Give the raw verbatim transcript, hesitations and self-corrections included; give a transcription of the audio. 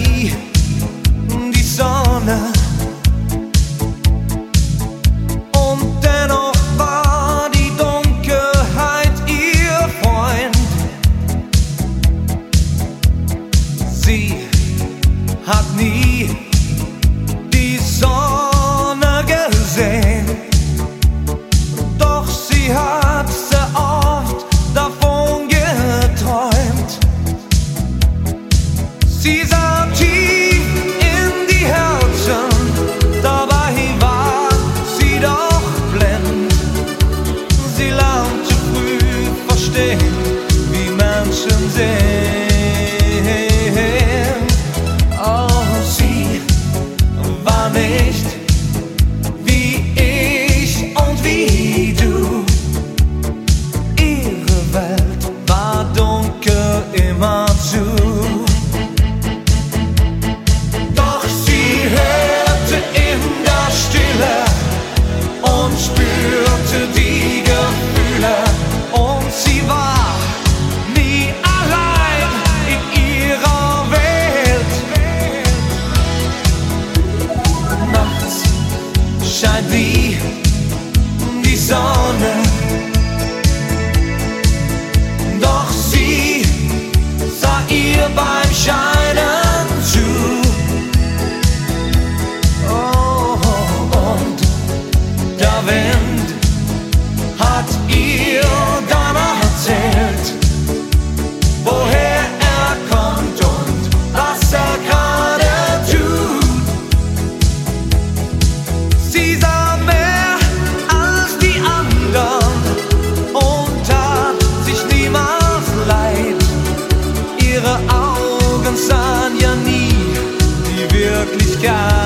nie die Sonne. Und dennoch war die Dunkelheit ihr Freund. Sie hat nie die Sonne gesehen, doch sie hat sehr oft davon geträumt. Sie sah tief in die Herzen, dabei war sie doch blind. Sie lernte früh verstehen, wie Menschen sind. Oh, sie war nicht wie ich und wie du. Ihre Welt war dunkel immerzu. Doch sie hörte in der Stille und spürte die Gefühle. Und sie war nie allein in ihrer Welt. Nachts scheint nie die Sonne, doch sie sah ihr beim Scheinen zu. Oh, und der Wind hat ihr dann erzählt, woher er kommt und was er gerade tut. Sie sah mehr als die anderen und tat sich niemals leid. Ihre Augen sahen ja nie die Wirklichkeit.